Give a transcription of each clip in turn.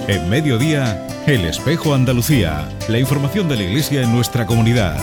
En Mediodía, El Espejo Andalucía. La información de la Iglesia en nuestra comunidad.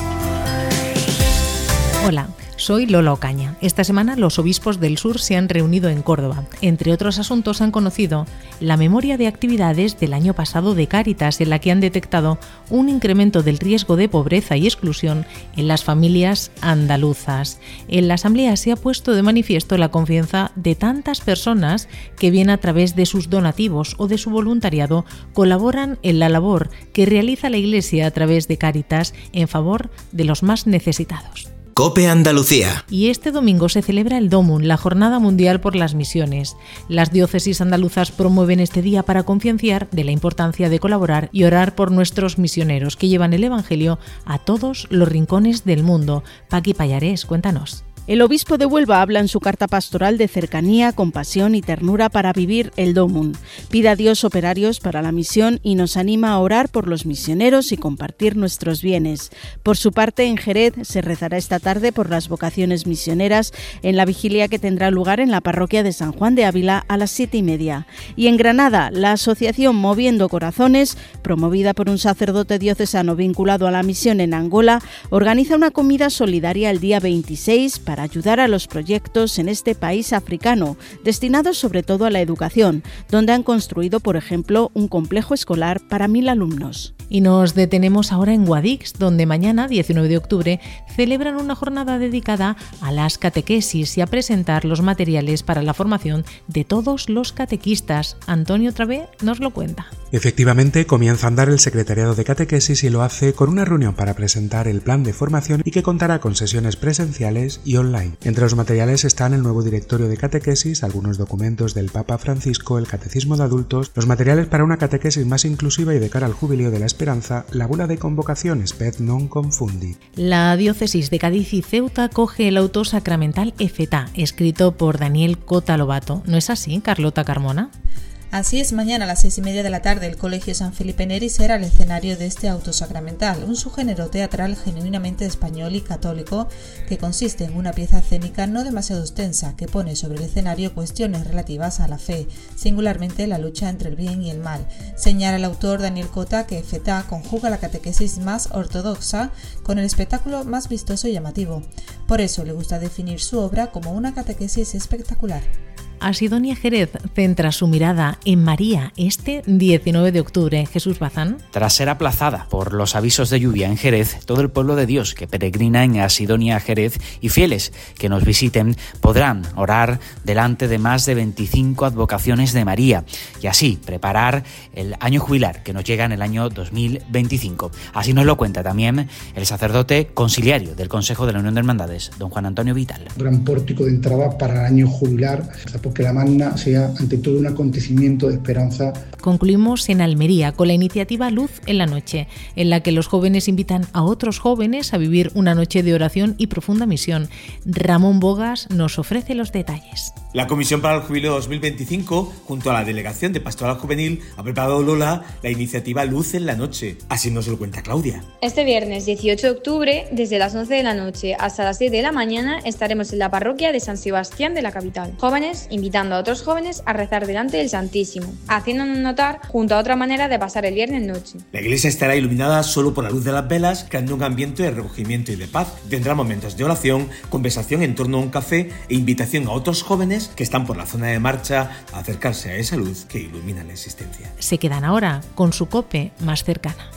Hola, soy Lola Ocaña. Esta semana los obispos del sur se han reunido en Córdoba. Entre otros asuntos han conocido la memoria de actividades del año pasado de Cáritas, en la que han detectado un incremento del riesgo de pobreza y exclusión en las familias andaluzas. En la asamblea se ha puesto de manifiesto la confianza de tantas personas que bien a través de sus donativos o de su voluntariado colaboran en la labor que realiza la Iglesia a través de Cáritas en favor de los más necesitados. COPE Andalucía. Y este domingo se celebra el DOMUN, la Jornada Mundial por las Misiones. Las diócesis andaluzas promueven este día para concienciar de la importancia de colaborar y orar por nuestros misioneros que llevan el Evangelio a todos los rincones del mundo. Paqui Pallarés, cuéntanos. El obispo de Huelva habla en su carta pastoral de cercanía, compasión y ternura para vivir el DOMUN. Pide a Dios operarios para la misión y nos anima a orar por los misioneros y compartir nuestros bienes. Por su parte, en Jerez se rezará esta tarde por las vocaciones misioneras en la vigilia que tendrá lugar en la parroquia de San Juan de Ávila a las 7:30. Y en Granada, la asociación Moviendo Corazones, promovida por un sacerdote diocesano vinculado a la misión en Angola, organiza una comida solidaria el día 26 para ayudar a los proyectos en este país africano, destinados sobre todo a la educación, donde han construido, por ejemplo, un complejo escolar para 1.000 alumnos. Y nos detenemos ahora en Guadix, donde mañana, 19 de octubre, celebran una jornada dedicada a las catequesis y a presentar los materiales para la formación de todos los catequistas. Antonio Travé nos lo cuenta. Efectivamente, comienza a andar el secretariado de catequesis y lo hace con una reunión para presentar el plan de formación y que contará con sesiones presenciales y online. Entre los materiales están el nuevo directorio de catequesis, algunos documentos del Papa Francisco, el catecismo de adultos, los materiales para una catequesis más inclusiva y de cara al jubileo de la esperanza, la bula de convocación Sped non confundi. La diócesis de Cádiz y Ceuta acoge el auto sacramental Efetá, escrito por Daniel Cota Lobato. ¿No es así, Carlota Carmona? Así es, mañana a las 6:30 de la tarde el Colegio San Felipe Neri será el escenario de este auto sacramental, un subgénero teatral genuinamente español y católico que consiste en una pieza escénica no demasiado extensa que pone sobre el escenario cuestiones relativas a la fe, singularmente la lucha entre el bien y el mal. Señala el autor Daniel Cota que Efetá conjuga la catequesis más ortodoxa con el espectáculo más vistoso y llamativo. Por eso le gusta definir su obra como una catequesis espectacular. Asidonia Jerez centra su mirada en María este 19 de octubre. Jesús Bazán. Tras ser aplazada por los avisos de lluvia en Jerez, todo el pueblo de Dios que peregrina en Asidonia Jerez y fieles que nos visiten podrán orar delante de más de 25 advocaciones de María y así preparar el año jubilar que nos llega en el año 2025. Así nos lo cuenta también el sacerdote conciliario del Consejo de la Unión de Hermandades, don Juan Antonio Vital. Un gran pórtico de entrada para el año jubilar, porque la Magna sea ante todo un acontecimiento de esperanza. Concluimos en Almería con la iniciativa Luz en la Noche, en la que los jóvenes invitan a otros jóvenes a vivir una noche de oración y profunda misión. Ramón Bogas nos ofrece los detalles. La Comisión para el Jubileo 2025, junto a la Delegación de Pastoral Juvenil, ha preparado Lola la iniciativa Luz en la Noche. Así nos lo cuenta Claudia. Este viernes 18 de octubre, desde las 11 de la noche hasta las 10 de la mañana, estaremos en la parroquia de San Sebastián de la capital. Jóvenes invitando a otros jóvenes a rezar delante del Santísimo, haciéndonos notar junto a otra manera de pasar el viernes noche. La iglesia estará iluminada solo por la luz de las velas, creando un ambiente de recogimiento y de paz. Tendrá momentos de oración, conversación en torno a un café e invitación a otros jóvenes que están por la zona de marcha a acercarse a esa luz que ilumina la existencia. Se quedan ahora con su COPE más cercana.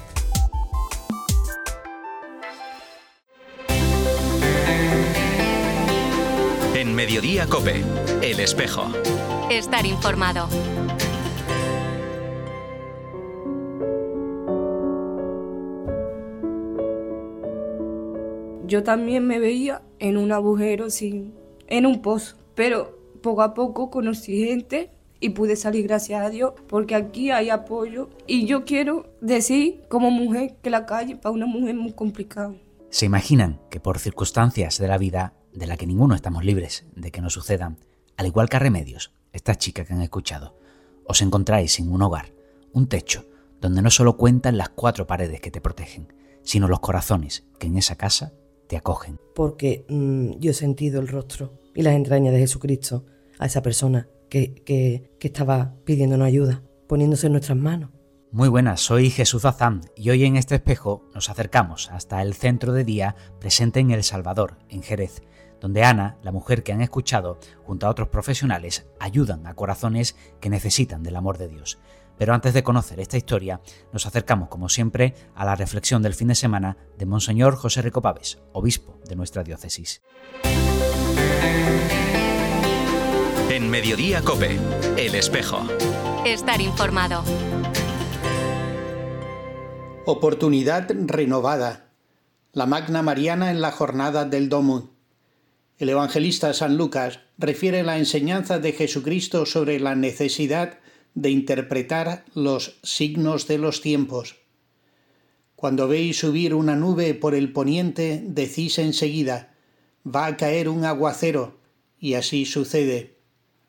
En Mediodía COPE, El Espejo. Estar informado. Yo también me veía en un agujero, en un pozo, pero poco a poco conocí gente y pude salir, gracias a Dios, porque aquí hay apoyo. Y yo quiero decir como mujer que la calle para una mujer es muy complicado. ¿Se imaginan que por circunstancias de la vida de la que ninguno estamos libres de que nos sucedan, al igual que a Remedios, esta chica que han escuchado, os encontráis sin un hogar, un techo, donde no solo cuentan las 4 paredes que te protegen, sino los corazones que en esa casa te acogen? Porque yo he sentido el rostro y las entrañas de Jesucristo a esa persona que estaba pidiéndonos ayuda, poniéndose en nuestras manos. Muy buenas, soy Jesús Bazán y hoy en este espejo nos acercamos hasta el centro de día presente en El Salvador, en Jerez, donde Ana, la mujer que han escuchado, junto a otros profesionales, ayudan a corazones que necesitan del amor de Dios. Pero antes de conocer esta historia, nos acercamos, como siempre, a la reflexión del fin de semana de Monseñor José Rico Pavés, obispo de nuestra diócesis. En Mediodía COPE, El Espejo. Estar informado. Oportunidad renovada. La Magna Mariana en la jornada del Domum. El evangelista San Lucas refiere la enseñanza de Jesucristo sobre la necesidad de interpretar los signos de los tiempos. Cuando veis subir una nube por el poniente, decís enseguida, va a caer un aguacero, y así sucede.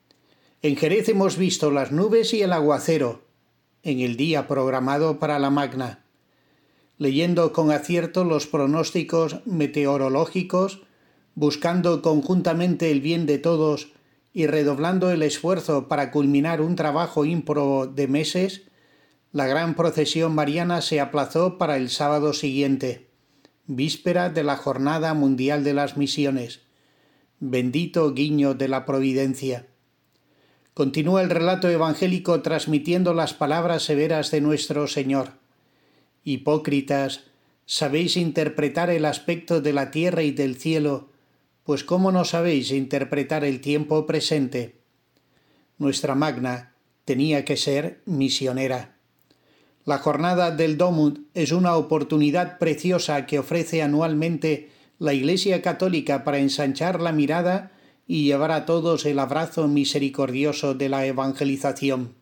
En Jerez hemos visto las nubes y el aguacero, en el día programado para la Magna. Leyendo con acierto los pronósticos meteorológicos, buscando conjuntamente el bien de todos y redoblando el esfuerzo para culminar un trabajo ímprobo de meses, la gran procesión mariana se aplazó para el sábado siguiente, víspera de la Jornada Mundial de las Misiones. Bendito guiño de la providencia. Continúa el relato evangélico transmitiendo las palabras severas de nuestro Señor. Hipócritas, sabéis interpretar el aspecto de la tierra y del cielo, pues ¿cómo no sabéis interpretar el tiempo presente? Nuestra Magna tenía que ser misionera. La jornada del Domum es una oportunidad preciosa que ofrece anualmente la Iglesia Católica para ensanchar la mirada y llevar a todos el abrazo misericordioso de la evangelización.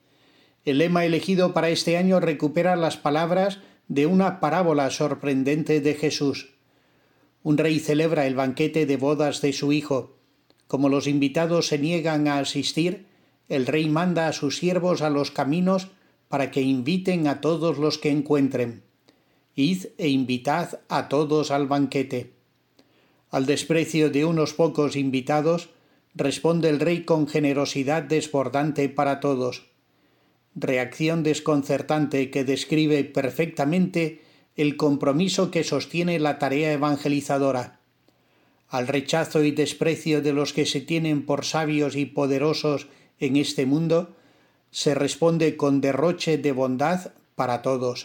El lema elegido para este año recupera las palabras de una parábola sorprendente de Jesús. Un rey celebra el banquete de bodas de su hijo. Como los invitados se niegan a asistir, el rey manda a sus siervos a los caminos para que inviten a todos los que encuentren. Id e invitad a todos al banquete. Al desprecio de unos pocos invitados, responde el rey con generosidad desbordante para todos. Reacción desconcertante que describe perfectamente el compromiso que sostiene la tarea evangelizadora. Al rechazo y desprecio de los que se tienen por sabios y poderosos en este mundo, se responde con derroche de bondad para todos.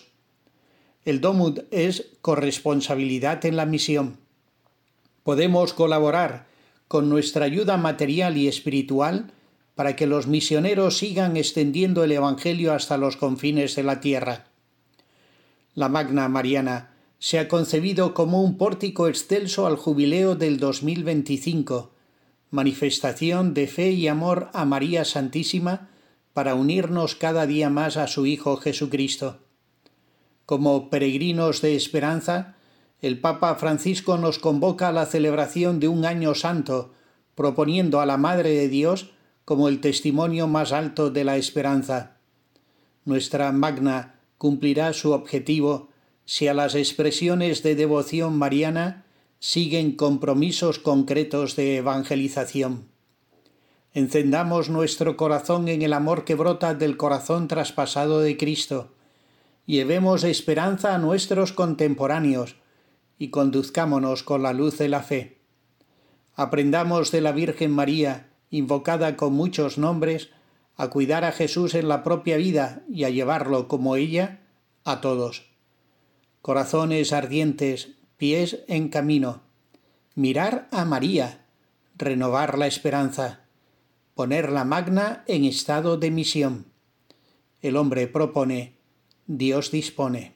El Domum es corresponsabilidad en la misión. Podemos colaborar con nuestra ayuda material y espiritual para que los misioneros sigan extendiendo el Evangelio hasta los confines de la tierra. La Magna Mariana se ha concebido como un pórtico excelso al jubileo del 2025, manifestación de fe y amor a María Santísima para unirnos cada día más a su Hijo Jesucristo. Como peregrinos de esperanza, el Papa Francisco nos convoca a la celebración de un año santo, proponiendo a la Madre de Dios como el testimonio más alto de la esperanza. Nuestra Magna cumplirá su objetivo si a las expresiones de devoción mariana siguen compromisos concretos de evangelización. Encendamos nuestro corazón en el amor que brota del corazón traspasado de Cristo. Llevemos esperanza a nuestros contemporáneos y conduzcámonos con la luz de la fe. Aprendamos de la Virgen María, invocada con muchos nombres, a cuidar a Jesús en la propia vida y a llevarlo como ella a todos. Corazones ardientes, pies en camino. Mirar a María, renovar la esperanza, poner la Magna en estado de misión. El hombre propone, Dios dispone.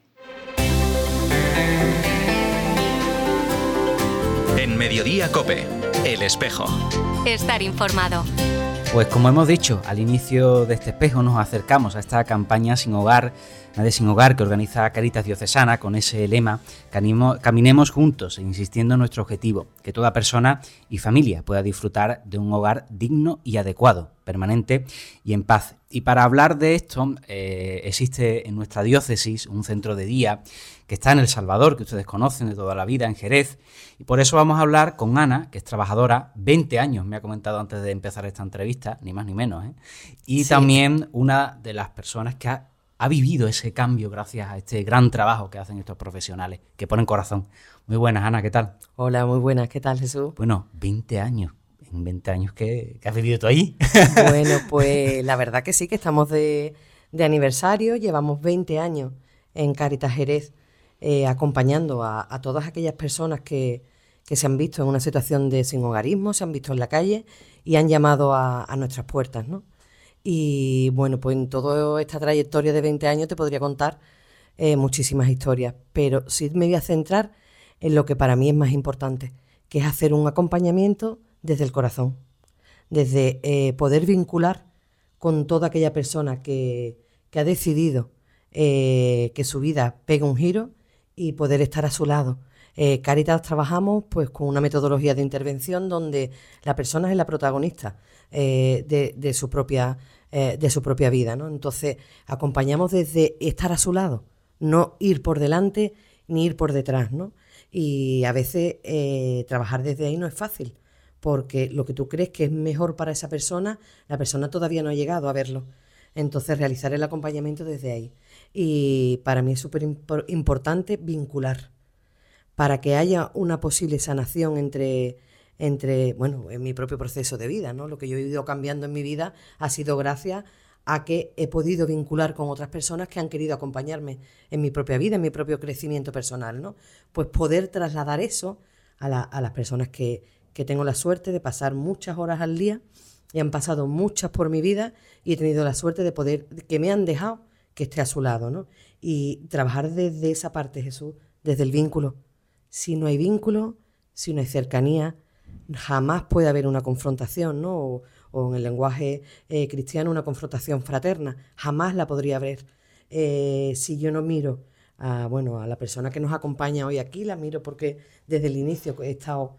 En Mediodía COPE, El Espejo. Estar informado. Pues como hemos dicho al inicio de este espejo, nos acercamos a esta campaña Sin Hogar, Nadie Sin Hogar, que organiza Cáritas Diocesana con ese lema, caminemos juntos, insistiendo en nuestro objetivo, que toda persona y familia pueda disfrutar de un hogar digno y adecuado, permanente y en paz. Y para hablar de esto, existe en nuestra diócesis un centro de día que está en El Salvador, que ustedes conocen de toda la vida, en Jerez, y por eso vamos a hablar con Ana, que es trabajadora, 20 años, me ha comentado antes de empezar esta entrevista, ni más ni menos, y sí, también una de las personas que ha ha vivido ese cambio gracias a este gran trabajo que hacen estos profesionales, que ponen corazón. Muy buenas, Ana, ¿qué tal? Hola, muy buenas, ¿qué tal, Jesús? Bueno, 20 años. En 20 años, ¿qué has vivido tú ahí? Bueno, pues la verdad que sí, que estamos de aniversario, llevamos 20 años en Cáritas Jerez, acompañando a todas aquellas personas que se han visto en una situación de sinhogarismo, se han visto en la calle y han llamado a nuestras puertas, ¿no? Y bueno, pues en toda esta trayectoria de 20 años te podría contar muchísimas historias, pero sí me voy a centrar en lo que para mí es más importante, que es hacer un acompañamiento desde el corazón, desde poder vincular con toda aquella persona que ha decidido que su vida pegue un giro y poder estar a su lado. Cáritas trabajamos pues con una metodología de intervención donde la persona es la protagonista de su propia vida, ¿no? Entonces acompañamos desde estar a su lado, no ir por delante ni ir por detrás, ¿no? Y a veces trabajar desde ahí no es fácil, porque lo que tú crees que es mejor para esa persona, la persona todavía no ha llegado a verlo. Entonces realizar el acompañamiento desde ahí. Y para mí es súper importante vincular, para que haya una posible sanación entre, bueno, en mi propio proceso de vida, ¿no? Lo que yo he ido cambiando en mi vida ha sido gracias a que he podido vincular con otras personas que han querido acompañarme en mi propia vida, en mi propio crecimiento personal, ¿no? Pues poder trasladar eso a las personas que tengo la suerte de pasar muchas horas al día y han pasado muchas por mi vida y he tenido la suerte de poder, que me han dejado que esté a su lado, ¿no? Y trabajar desde esa parte, Jesús, desde el vínculo. Si no hay vínculo, si no hay cercanía, jamás puede haber una confrontación, ¿no? O en el lenguaje cristiano, una confrontación fraterna. Jamás la podría haber. Si yo no miro a la persona que nos acompaña hoy aquí, la miro porque desde el inicio he estado,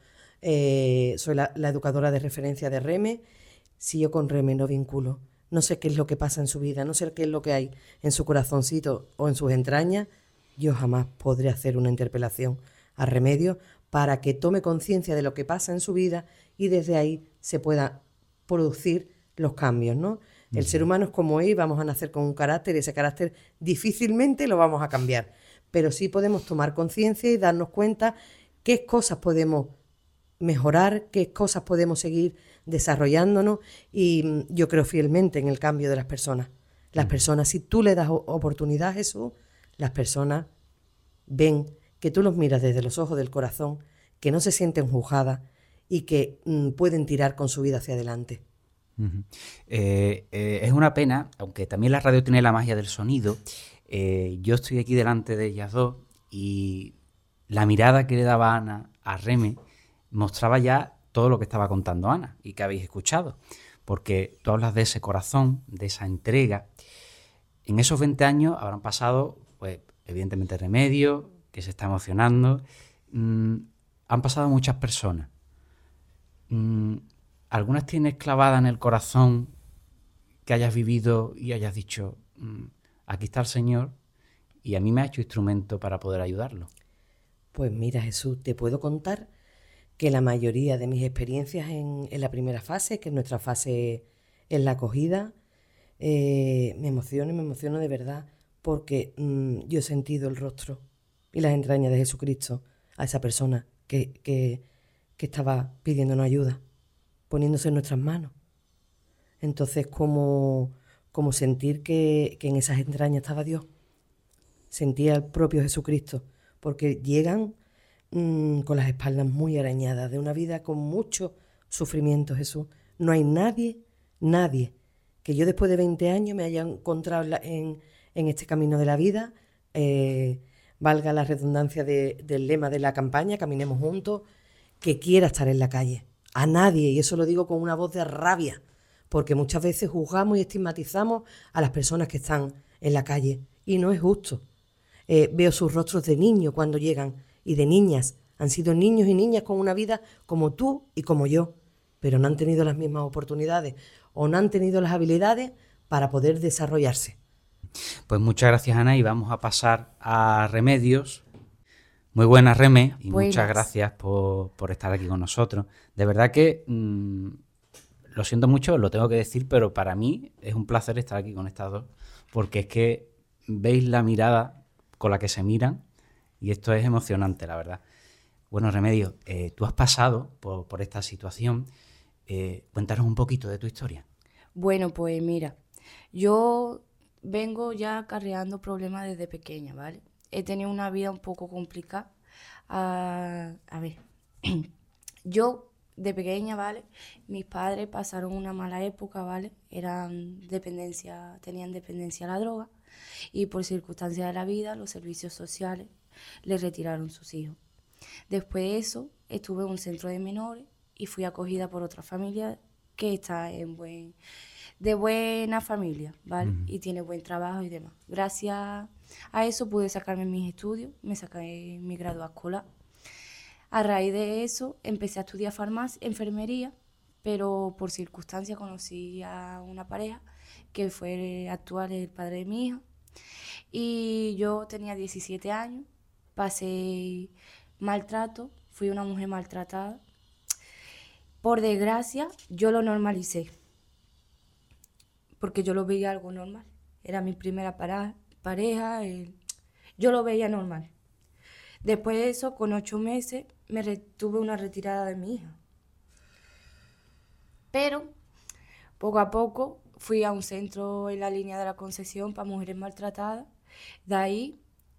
soy la educadora de referencia de Reme. Si yo con Reme no vinculo, no sé qué es lo que pasa en su vida, no sé qué es lo que hay en su corazoncito o en sus entrañas, yo jamás podré hacer una interpelación a Remedios para que tome conciencia de lo que pasa en su vida y desde ahí se pueda producir los cambios, ¿no? El ser humano es como es, vamos a nacer con un carácter y ese carácter difícilmente lo vamos a cambiar, pero sí podemos tomar conciencia y darnos cuenta qué cosas podemos mejorar, qué cosas podemos seguir desarrollándonos y yo creo fielmente en el cambio de las personas. Las personas, si tú le das oportunidad a Jesús, las personas ven que tú los miras desde los ojos del corazón, que no se sienten juzgadas y que pueden tirar con su vida hacia adelante. Es una pena, aunque también la radio tiene la magia del sonido, yo estoy aquí delante de ellas dos y la mirada que le daba Ana a Reme mostraba ya todo lo que estaba contando Ana y que habéis escuchado, porque tú hablas de ese corazón, de esa entrega. En esos 20 años habrán pasado, pues, evidentemente Remedios, que se está emocionando, han pasado muchas personas. ¿Algunas tienes clavada en el corazón que hayas vivido y hayas dicho, aquí está el Señor y a mí me ha hecho instrumento para poder ayudarlo? Pues mira, Jesús, te puedo contar que la mayoría de mis experiencias en la primera fase, que es nuestra fase en la acogida, me emociono de verdad, porque yo he sentido el rostro y las entrañas de Jesucristo a esa persona que estaba pidiéndonos ayuda, poniéndose en nuestras manos. Entonces, como sentir que en esas entrañas estaba Dios, sentía el propio Jesucristo, porque llegan con las espaldas muy arañadas, de una vida con mucho sufrimiento, Jesús. No hay nadie que yo después de 20 años me haya encontrado en este camino de la vida, valga la redundancia del lema de la campaña, Caminemos Juntos, que quiera estar en la calle. A nadie, y eso lo digo con una voz de rabia, porque muchas veces juzgamos y estigmatizamos a las personas que están en la calle, y no es justo. Veo sus rostros de niños cuando llegan, y de niñas. Han sido niños y niñas con una vida como tú y como yo, pero no han tenido las mismas oportunidades o no han tenido las habilidades para poder desarrollarse. Pues muchas gracias, Ana, y vamos a pasar a Remedios. Muy buenas, Reme, y buenas. Muchas gracias por estar aquí con nosotros. De verdad que lo siento mucho, lo tengo que decir, pero para mí es un placer estar aquí con estas dos, porque es que veis la mirada con la que se miran y esto es emocionante, la verdad. Bueno, Remedios, tú has pasado por esta situación. Cuéntanos un poquito de tu historia. Bueno, pues mira, yo vengo ya acarreando problemas desde pequeña, ¿vale? He tenido una vida un poco complicada. A ver, yo de pequeña, ¿vale? Mis padres pasaron una mala época, ¿vale? Tenían dependencia a la droga y por circunstancias de la vida los servicios sociales les retiraron sus hijos. Después de eso estuve en un centro de menores y fui acogida por otra familia que está de buena familia, ¿vale? Y tiene buen trabajo y demás. Gracias a eso pude sacarme mis estudios, me saqué mi grado escolar. A raíz de eso empecé a estudiar enfermería, pero por circunstancias conocí a una pareja que fue actual el padre de mi hija. Y yo tenía 17 años, pasé maltrato, fui una mujer maltratada. Por desgracia, yo lo normalicé, porque yo lo veía algo normal. Era mi primera pareja, yo lo veía normal. Después de eso, con 8 meses, tuve una retirada de mi hija. Pero, poco a poco, fui a un centro en la línea de la Concepción para mujeres maltratadas. De ahí,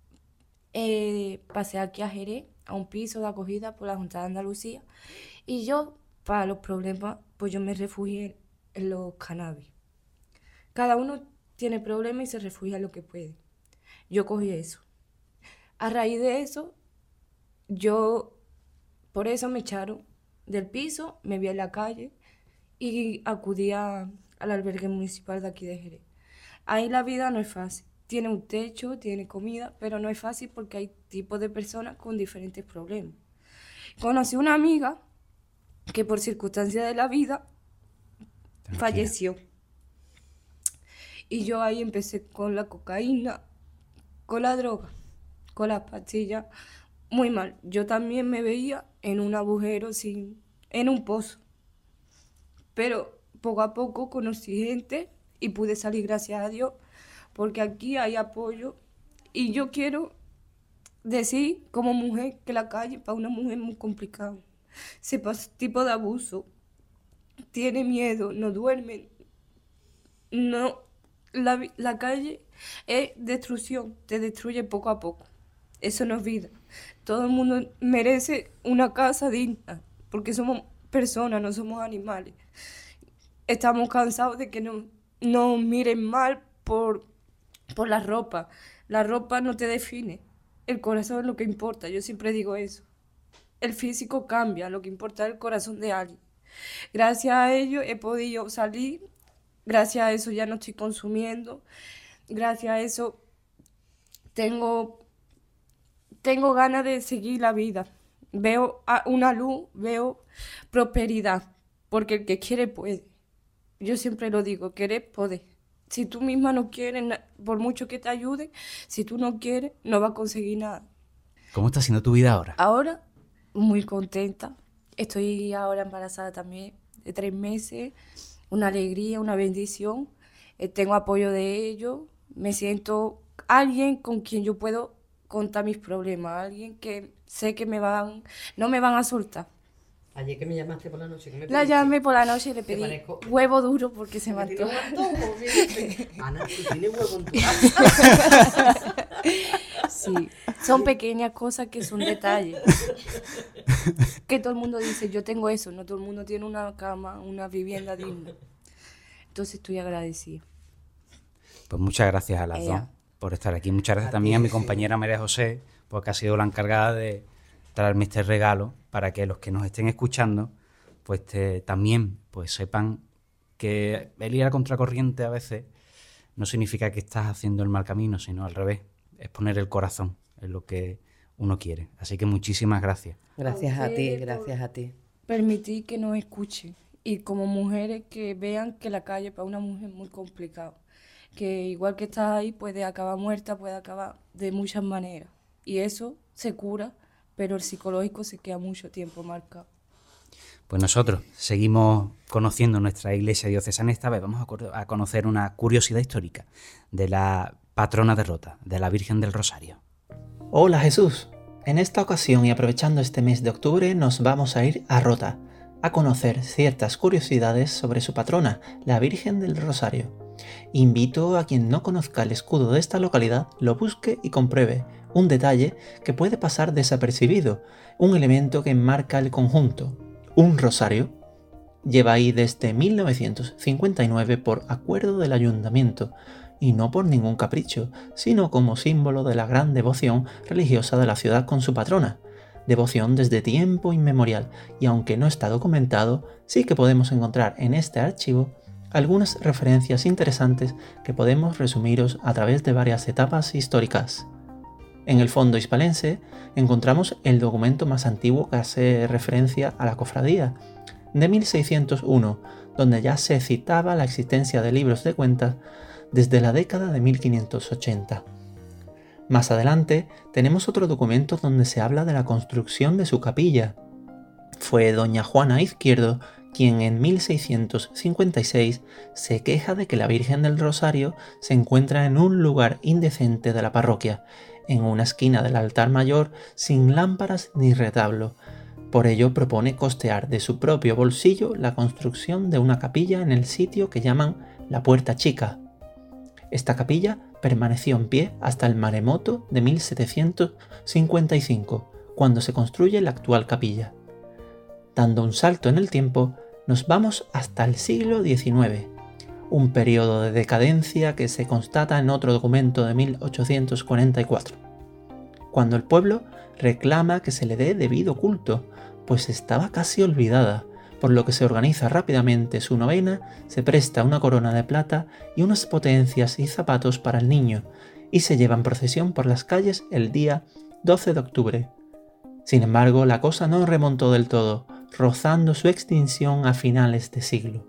pasé aquí a Jerez, a un piso de acogida por la Junta de Andalucía. Y yo, para los problemas, pues yo me refugié en los cannabis. Cada uno tiene problemas y se refugia en lo que puede. Yo cogí eso. A raíz de eso, por eso me echaron del piso, me vi en la calle y acudí al albergue municipal de aquí de Jerez. Ahí la vida no es fácil. Tiene un techo, tiene comida, pero no es fácil porque hay tipos de personas con diferentes problemas. Conocí una amiga que por circunstancias de la vida falleció. Y yo ahí empecé con la cocaína, con la droga, con las pastillas, muy mal. Yo también me veía en un agujero, en un pozo. Pero poco a poco conocí gente y pude salir, gracias a Dios, porque aquí hay apoyo. Y yo quiero decir, como mujer, que la calle para una mujer es muy complicado. Ese tipo de abuso, tiene miedo, no duerme, no, la calle es destrucción, te destruye poco a poco. Eso no es vida. Todo el mundo merece una casa digna, porque somos personas, no somos animales. Estamos cansados de que nos miren mal por la ropa. La ropa no te define, el corazón es lo que importa, yo siempre digo eso. El físico cambia, lo que importa es el corazón de alguien. Gracias a ello he podido salir, gracias a eso ya no estoy consumiendo, gracias a eso tengo ganas de seguir la vida. Veo una luz, veo prosperidad, porque el que quiere puede. Yo siempre lo digo, querer poder. Si tú misma no quieres, por mucho que te ayude, si tú no quieres, no vas a conseguir nada. ¿Cómo está siendo tu vida ahora? Ahora, muy contenta. Estoy ahora embarazada también de 3 meses. Una alegría, una bendición. Tengo apoyo de ellos. Me siento alguien con quien yo puedo contar mis problemas. Alguien que sé que no me van a soltar. Ayer que me llamaste por la noche, ¿qué me pediste? La llamé por la noche y le pedí huevo duro porque se me antoja. Ana, ¿tú tienes huevo en tu casa? Sí, son pequeñas cosas que son detalles. Que todo el mundo dice, yo tengo eso, no todo el mundo tiene una cama, una vivienda digna. Entonces estoy agradecida. Pues muchas gracias a las dos por estar aquí. Muchas gracias también a mi compañera María José, porque ha sido la encargada de traerme este regalo para que los que nos estén escuchando pues también pues sepan que el ir a contracorriente a veces no significa que estás haciendo el mal camino, sino al revés, es poner el corazón en lo que uno quiere. Así que muchísimas gracias. Gracias a ti, gracias a ti. Permitir que nos escuchen y como mujeres que vean que la calle para una mujer es muy complicado, que igual que estás ahí puede acabar muerta, puede acabar de muchas maneras y eso se cura, pero el psicológico se queda mucho tiempo marcado. Pues nosotros seguimos conociendo nuestra iglesia diocesana. Esta vez vamos a conocer una curiosidad histórica de la patrona de Rota, de la Virgen del Rosario. Hola Jesús, en esta ocasión y aprovechando este mes de octubre nos vamos a ir a Rota, a conocer ciertas curiosidades sobre su patrona, la Virgen del Rosario. Invito a quien no conozca el escudo de esta localidad, lo busque y compruebe, un detalle que puede pasar desapercibido, un elemento que enmarca el conjunto, un rosario. Lleva ahí desde 1959 por acuerdo del ayuntamiento, y no por ningún capricho, sino como símbolo de la gran devoción religiosa de la ciudad con su patrona. Devoción desde tiempo inmemorial, y aunque no está documentado, sí que podemos encontrar en este archivo algunas referencias interesantes que podemos resumiros a través de varias etapas históricas. En el fondo hispalense encontramos el documento más antiguo que hace referencia a la cofradía, de 1601, donde ya se citaba la existencia de libros de cuentas desde la década de 1580. Más adelante tenemos otro documento donde se habla de la construcción de su capilla. Fue doña Juana Izquierdo quien en 1656 se queja de que la Virgen del Rosario se encuentra en un lugar indecente de la parroquia, en una esquina del altar mayor sin lámparas ni retablo. Por ello propone costear de su propio bolsillo la construcción de una capilla en el sitio que llaman la Puerta Chica. Esta capilla permaneció en pie hasta el maremoto de 1755, cuando se construye la actual capilla. Dando un salto en el tiempo, nos vamos hasta el siglo XIX, un periodo de decadencia que se constata en otro documento de 1844, cuando el pueblo reclama que se le dé debido culto, pues estaba casi olvidada, por lo que se organiza rápidamente su novena, se presta una corona de plata y unas potencias y zapatos para el niño, y se lleva en procesión por las calles el día 12 de octubre. Sin embargo, la cosa no remontó del todo, rozando su extinción a finales de siglo.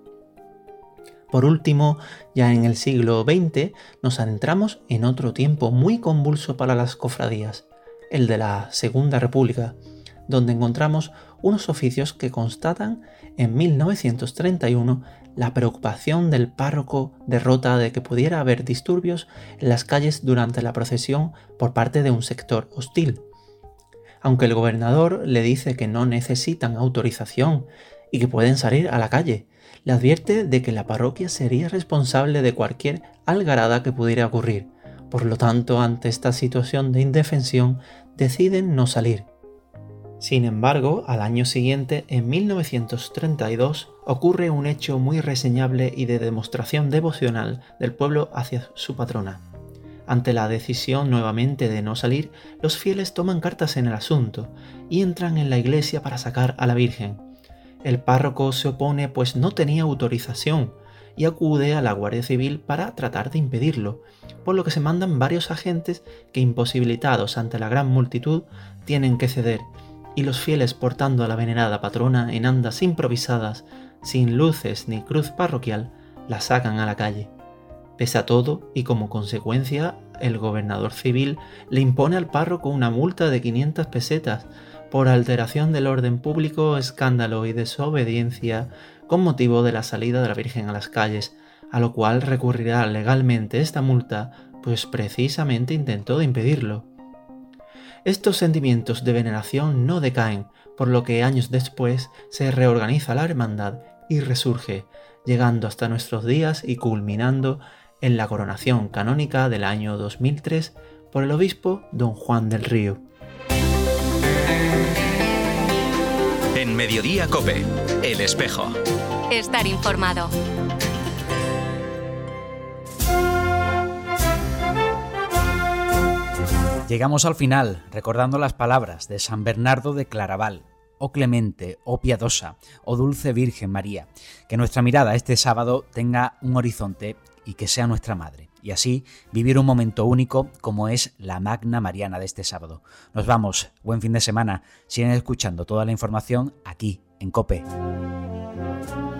Por último, ya en el siglo XX, nos adentramos en otro tiempo muy convulso para las cofradías, el de la Segunda República, donde encontramos unos oficios que constatan en 1931 la preocupación del párroco de Rota de que pudiera haber disturbios en las calles durante la procesión por parte de un sector hostil. Aunque el gobernador le dice que no necesitan autorización y que pueden salir a la calle, le advierte de que la parroquia sería responsable de cualquier algarada que pudiera ocurrir. Por lo tanto, ante esta situación de indefensión, deciden no salir. Sin embargo, al año siguiente, en 1932, ocurre un hecho muy reseñable y de demostración devocional del pueblo hacia su patrona. Ante la decisión nuevamente de no salir, los fieles toman cartas en el asunto y entran en la iglesia para sacar a la Virgen. El párroco se opone pues no tenía autorización y acude a la Guardia Civil para tratar de impedirlo, por lo que se mandan varios agentes que, imposibilitados ante la gran multitud, tienen que ceder, y los fieles portando a la venerada patrona en andas improvisadas, sin luces ni cruz parroquial, la sacan a la calle. Pese a todo, y como consecuencia, el gobernador civil le impone al párroco una multa de 500 pesetas por alteración del orden público, escándalo y desobediencia con motivo de la salida de la Virgen a las calles, a lo cual recurrirá legalmente esta multa, pues precisamente intentó de impedirlo. Estos sentimientos de veneración no decaen, por lo que años después se reorganiza la hermandad y resurge, llegando hasta nuestros días y culminando en la coronación canónica del año 2003 por el obispo don Juan del Río. En Mediodía COPE, El Espejo. Estar informado. Llegamos al final, recordando las palabras de San Bernardo de Claraval: oh clemente, oh piadosa, oh dulce Virgen María, que nuestra mirada este sábado tenga un horizonte y que sea nuestra madre, y así vivir un momento único como es la Magna Mariana de este sábado. Nos vamos, buen fin de semana, siguen escuchando toda la información aquí en COPE.